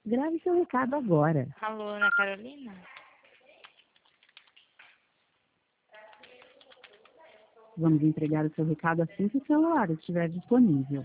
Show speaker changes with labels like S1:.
S1: Grave seu recado agora.
S2: Alô, Ana Carolina?
S1: Vamos entregar o seu recado assim que o celular estiver disponível.